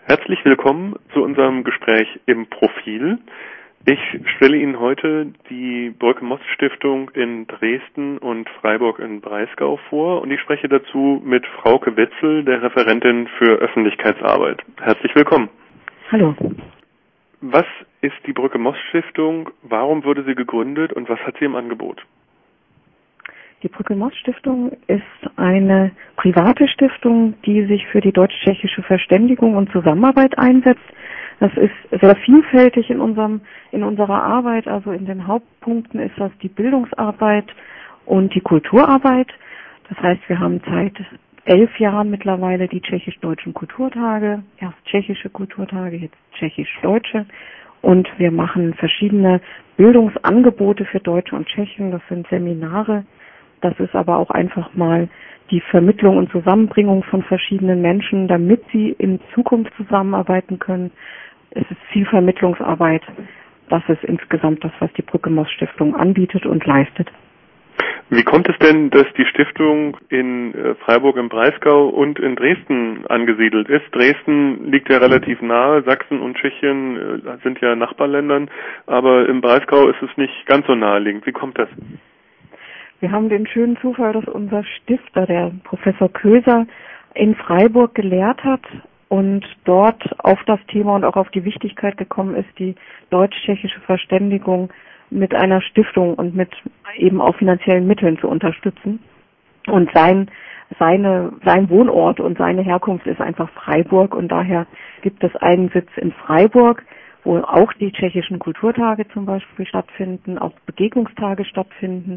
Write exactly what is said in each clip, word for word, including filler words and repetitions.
Herzlich willkommen zu unserem Gespräch im Profil. Ich stelle Ihnen heute die Brücke-Most-Stiftung in Dresden und Freiburg in Breisgau vor und ich spreche dazu mit Frauke Wetzel, der Referentin für Öffentlichkeitsarbeit. Herzlich willkommen. Hallo. Was ist die Brücke-Most-Stiftung? Warum wurde sie gegründet und was hat sie im Angebot? Die Brücke-Most-Stiftung ist eine private Stiftung, die sich für die deutsch-tschechische Verständigung und Zusammenarbeit einsetzt. Das ist sehr vielfältig in unserem, in unserer Arbeit. Also in den Hauptpunkten ist das die Bildungsarbeit und die Kulturarbeit. Das heißt, wir haben seit elf Jahren mittlerweile die tschechisch-deutschen Kulturtage. Erst tschechische Kulturtage, jetzt tschechisch-deutsche. Und wir machen verschiedene Bildungsangebote für Deutsche und Tschechen. Das sind Seminare. Das ist aber auch einfach mal die Vermittlung und Zusammenbringung von verschiedenen Menschen, damit sie in Zukunft zusammenarbeiten können. Es ist viel Vermittlungsarbeit. Das ist insgesamt das, was die Brücke-Most-Stiftung anbietet und leistet. Wie kommt es denn, dass die Stiftung in Freiburg im Breisgau und in Dresden angesiedelt ist? Dresden liegt ja relativ nahe, Sachsen und Tschechien sind ja Nachbarländern, aber im Breisgau ist es nicht ganz so naheliegend. Wie kommt das? Wir haben den schönen Zufall, dass unser Stifter, der Professor Köser, in Freiburg gelehrt hat und dort auf das Thema und auch auf die Wichtigkeit gekommen ist, die deutsch-tschechische Verständigung mit einer Stiftung und mit eben auch finanziellen Mitteln zu unterstützen. Und sein, seine, sein Wohnort und seine Herkunft ist einfach Freiburg und daher gibt es einen Sitz in Freiburg, wo auch die tschechischen Kulturtage zum Beispiel stattfinden, auch Begegnungstage stattfinden.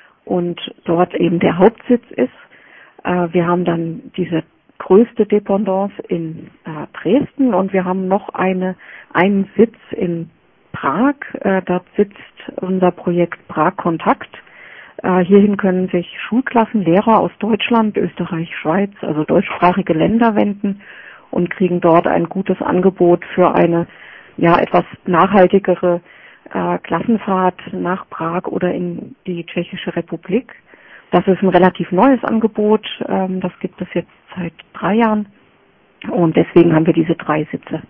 Und dort eben der Hauptsitz ist. Äh, wir haben dann diese größte Dependance in äh, Dresden und wir haben noch eine, einen Sitz in Prag. Äh, dort sitzt unser Projekt Prag Kontakt. Äh, hierhin können sich Schulklassen, Lehrer aus Deutschland, Österreich, Schweiz, also deutschsprachige Länder wenden und kriegen dort ein gutes Angebot für eine ja etwas nachhaltigere Äh, Klassenfahrt nach Prag oder in die Tschechische Republik. Das ist ein relativ neues Angebot. Ähm, das gibt es jetzt seit drei Jahren und deswegen haben wir diese drei Sitze.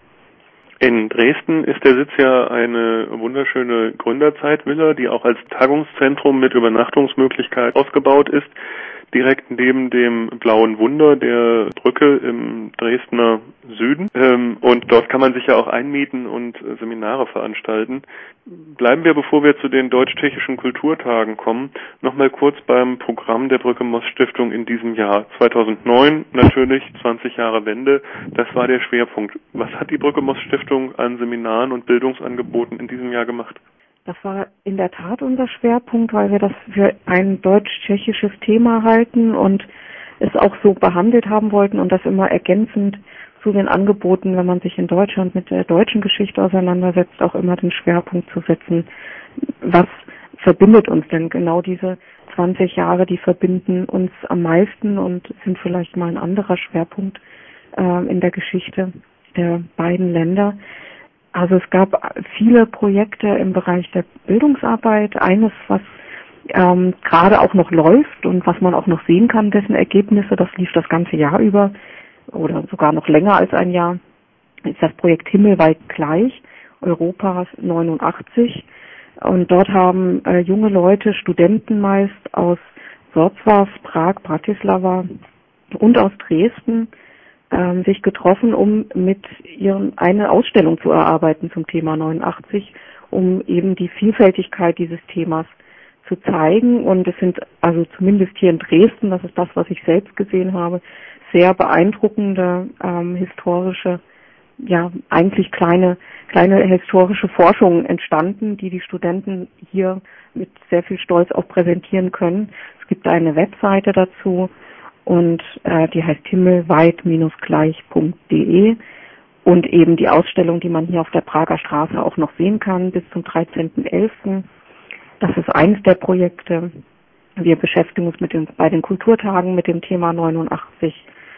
In Dresden ist der Sitz ja eine wunderschöne Gründerzeitvilla, die auch als Tagungszentrum mit Übernachtungsmöglichkeit ausgebaut ist, direkt neben dem Blauen Wunder der Brücke im Dresdner Süden. Und dort kann man sich ja auch einmieten und Seminare veranstalten. Bleiben wir, bevor wir zu den deutsch-tschechischen Kulturtagen kommen, nochmal kurz beim Programm der Brücke-Most-Stiftung in diesem Jahr. zweitausendneun natürlich, zwanzig Jahre Wende, das war der Schwerpunkt. Was hat die Brücke-Most-Stiftung an Seminaren und Bildungsangeboten in diesem Jahr gemacht? Das war in der Tat unser Schwerpunkt, weil wir das für ein deutsch-tschechisches Thema halten und es auch so behandelt haben wollten und das immer ergänzend zu den Angeboten, wenn man sich in Deutschland mit der deutschen Geschichte auseinandersetzt, auch immer den Schwerpunkt zu setzen. Was verbindet uns denn genau diese zwanzig Jahre, die verbinden uns am meisten und sind vielleicht mal ein anderer Schwerpunkt äh, in der Geschichte der beiden Länder. Also es gab viele Projekte im Bereich der Bildungsarbeit. Eines, was ähm, gerade auch noch läuft und was man auch noch sehen kann, dessen Ergebnisse, das lief das ganze Jahr über oder sogar noch länger als ein Jahr, ist das Projekt Himmelweit gleich, Europas neunundachtzig. Und dort haben äh, junge Leute, Studenten meist aus Wrocław, Prag, Bratislava und aus Dresden ähm, sich getroffen, um mit ihren eine Ausstellung zu erarbeiten zum Thema neunundachtzig, um eben die Vielfältigkeit dieses Themas zu zeigen. Und es sind also zumindest hier in Dresden, das ist das, was ich selbst gesehen habe, sehr beeindruckende ähm, historische, ja eigentlich kleine kleine historische Forschungen entstanden, die die Studenten hier mit sehr viel Stolz auch präsentieren können. Es gibt eine Webseite dazu und äh, die heißt himmelweit gleich punkt de und eben die Ausstellung, die man hier auf der Prager Straße auch noch sehen kann bis zum dreizehnten elften. Das ist eines der Projekte. Wir beschäftigen uns mit den, bei den Kulturtagen mit dem Thema neunundachtzig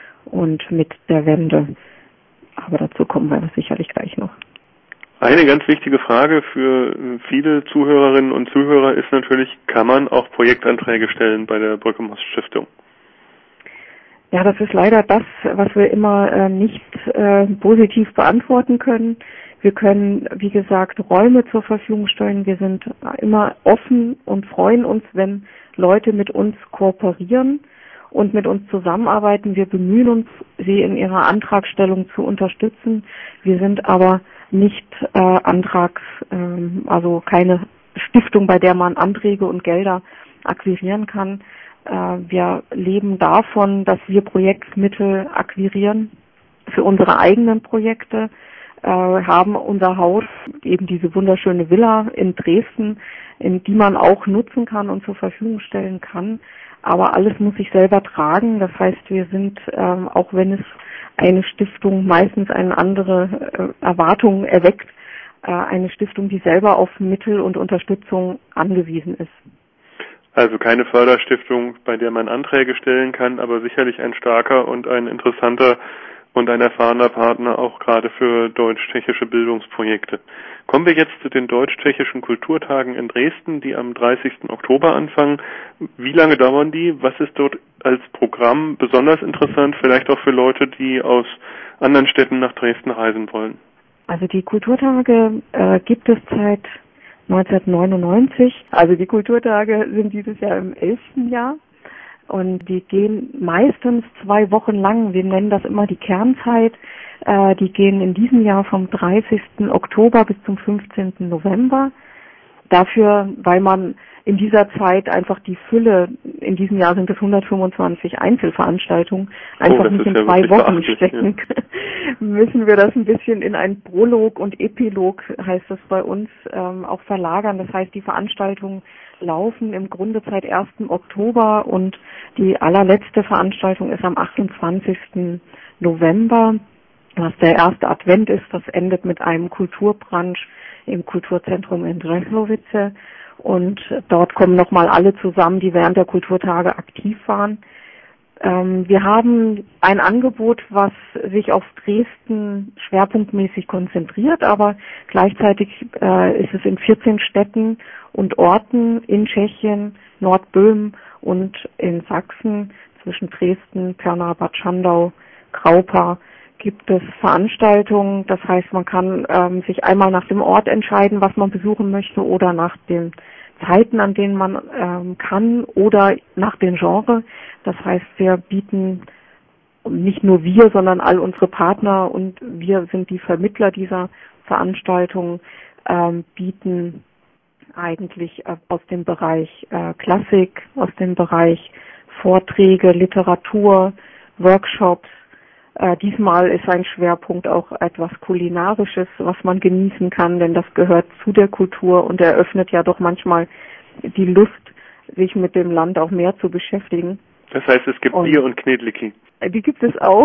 und mit der Wende. Aber dazu kommen wir sicherlich gleich noch. Eine ganz wichtige Frage für viele Zuhörerinnen und Zuhörer ist natürlich, kann man auch Projektanträge stellen bei der Brücke-Most-Stiftung? Ja, das ist leider das, was wir immer äh, nicht äh, positiv beantworten können. Wir können, wie gesagt, Räume zur Verfügung stellen. Wir sind immer offen und freuen uns, wenn Leute mit uns kooperieren und mit uns zusammenarbeiten. Wir bemühen uns, sie in ihrer Antragstellung zu unterstützen. Wir sind aber nicht äh, Antrags, ähm, also keine Stiftung, bei der man Anträge und Gelder akquirieren kann. Äh, wir leben davon, dass wir Projektmittel akquirieren für unsere eigenen Projekte, äh, haben unser Haus, eben diese wunderschöne Villa in Dresden, in die man auch nutzen kann und zur Verfügung stellen kann. Aber alles muss sich selber tragen. Das heißt, wir sind, ähm, auch wenn es eine Stiftung meistens eine andere äh, Erwartung erweckt, äh, eine Stiftung, die selber auf Mittel und Unterstützung angewiesen ist. Also keine Förderstiftung, bei der man Anträge stellen kann, aber sicherlich ein starker und ein interessanter und ein erfahrener Partner auch gerade für deutsch-tschechische Bildungsprojekte. Kommen wir jetzt zu den deutsch-tschechischen Kulturtagen in Dresden, die am dreißigsten Oktober anfangen. Wie lange dauern die? Was ist dort als Programm besonders interessant, vielleicht auch für Leute, die aus anderen Städten nach Dresden reisen wollen? Also die Kulturtage äh, gibt es seit neunzehnhundertneunundneunzig. Also die Kulturtage sind dieses Jahr im elften Jahr. Und die gehen meistens zwei Wochen lang. Wir nennen das immer die Kernzeit. Äh, die gehen in diesem Jahr vom dreißigsten Oktober bis zum fünfzehnten November. Dafür, weil man in dieser Zeit einfach die Fülle, in diesem Jahr sind es hundertfünfundzwanzig Einzelveranstaltungen, einfach oh, nicht in ja zwei Wochen stecken, ja. müssen wir das ein bisschen in einen Prolog und Epilog, heißt das bei uns, ähm, auch verlagern. Das heißt, die Veranstaltungen laufen im Grunde seit ersten Oktober und die allerletzte Veranstaltung ist am achtundzwanzigsten November, was der erste Advent ist. Das endet mit einem Kulturbrunch im Kulturzentrum in Dreslovice. Und dort kommen nochmal alle zusammen, die während der Kulturtage aktiv waren. Ähm, wir haben ein Angebot, was sich auf Dresden schwerpunktmäßig konzentriert, aber gleichzeitig äh, ist es in vierzehn Städten und Orten in Tschechien, Nordböhmen und in Sachsen zwischen Dresden, Pirna, Bad Schandau, Kraupa gibt es Veranstaltungen. Das heißt, man kann ähm, sich einmal nach dem Ort entscheiden, was man besuchen möchte, oder nach den Zeiten, an denen man ähm, kann, oder nach den Genres. Das heißt, wir bieten, nicht nur wir, sondern all unsere Partner, und wir sind die Vermittler dieser Veranstaltungen, ähm, bieten eigentlich äh, aus dem Bereich äh, Klassik, aus dem Bereich Vorträge, Literatur, Workshops. Äh, diesmal ist ein Schwerpunkt auch etwas Kulinarisches, was man genießen kann, denn das gehört zu der Kultur und eröffnet ja doch manchmal die Lust, sich mit dem Land auch mehr zu beschäftigen. Das heißt, es gibt und Bier und Knedliki. Die gibt es auch.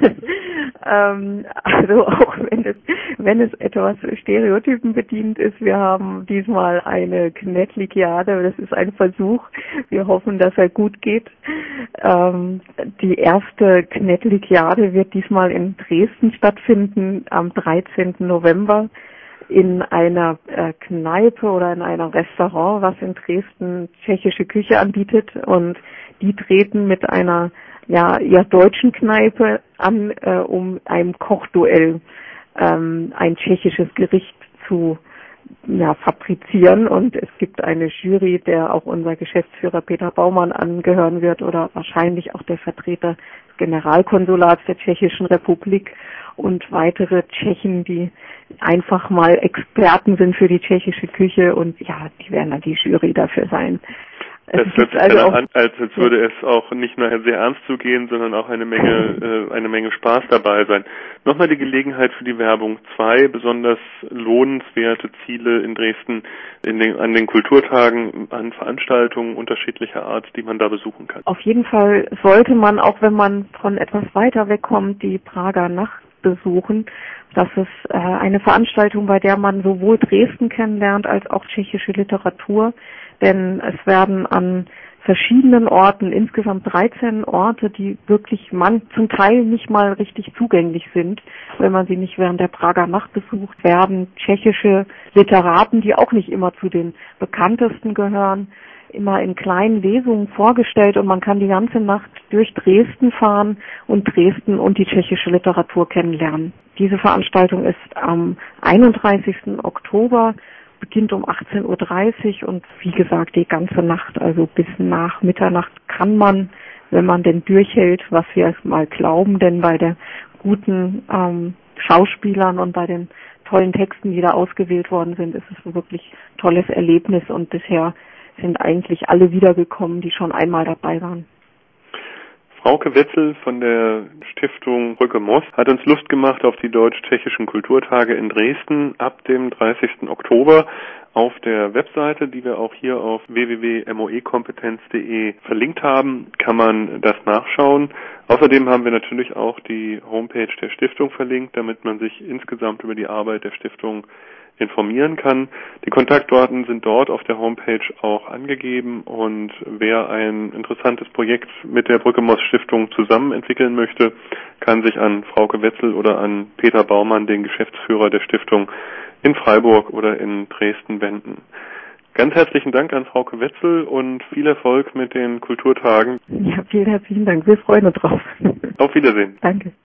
ähm, also auch wenn es, wenn es etwas Stereotypen bedient ist. Wir haben diesmal eine Knedlikiade. Das ist ein Versuch. Wir hoffen, dass er gut geht. Ähm, die erste Knedlikiade wird diesmal in Dresden stattfinden am dreizehnten November in einer äh, Kneipe oder in einem Restaurant, was in Dresden tschechische Küche anbietet, und die treten mit einer ja eher deutschen Kneipe an, äh, um einem Kochduell ähm, ein tschechisches Gericht zu ja, fabrizieren, und es gibt eine Jury, der auch unser Geschäftsführer Peter Baumann angehören wird oder wahrscheinlich auch der Vertreter des Generalkonsulats der Tschechischen Republik und weitere Tschechen, die einfach mal Experten sind für die tschechische Küche, und ja, die werden dann die Jury dafür sein. Das hört sich also an, als, als würde es auch nicht nur sehr ernst zugehen, sondern auch eine Menge, äh, eine Menge Spaß dabei sein. Nochmal die Gelegenheit für die Werbung. Zwei besonders lohnenswerte Ziele in Dresden in den, an den Kulturtagen, an Veranstaltungen unterschiedlicher Art, die man da besuchen kann. Auf jeden Fall sollte man, auch wenn man von etwas weiter wegkommt, die Prager Nacht besuchen. Das ist äh, eine Veranstaltung, bei der man sowohl Dresden kennenlernt als auch tschechische Literatur. Denn es werden an verschiedenen Orten, insgesamt dreizehn Orte, die wirklich man zum Teil nicht mal richtig zugänglich sind, wenn man sie nicht während der Prager Nacht besucht, werden tschechische Literaten, die auch nicht immer zu den bekanntesten gehören, immer in kleinen Lesungen vorgestellt und man kann die ganze Nacht durch Dresden fahren und Dresden und die tschechische Literatur kennenlernen. Diese Veranstaltung ist am einunddreißigsten Oktober, beginnt um achtzehn Uhr dreißig und wie gesagt die ganze Nacht, also bis nach Mitternacht kann man, wenn man denn durchhält, was wir mal glauben, denn bei den guten ähm, Schauspielern und bei den tollen Texten, die da ausgewählt worden sind, ist es ein wirklich tolles Erlebnis und bisher sind eigentlich alle wiedergekommen, die schon einmal dabei waren. Frauke Wetzel von der Stiftung Brücke Moss hat uns Lust gemacht auf die deutsch-tschechischen Kulturtage in Dresden ab dem dreißigsten Oktober. Auf der Webseite, die wir auch hier auf w w w punkt m o e kompetenz punkt d e verlinkt haben, kann man das nachschauen. Außerdem haben wir natürlich auch die Homepage der Stiftung verlinkt, damit man sich insgesamt über die Arbeit der Stiftung informieren kann. Die Kontaktdaten sind dort auf der Homepage auch angegeben und wer ein interessantes Projekt mit der Brücke Moss Stiftung zusammen entwickeln möchte, kann sich an Frauke Wetzel oder an Peter Baumann, den Geschäftsführer der Stiftung in Freiburg oder in Dresden wenden. Ganz herzlichen Dank an Frauke Wetzel und viel Erfolg mit den Kulturtagen. Ja, vielen herzlichen Dank. Wir freuen uns drauf. Auf Wiedersehen. Danke.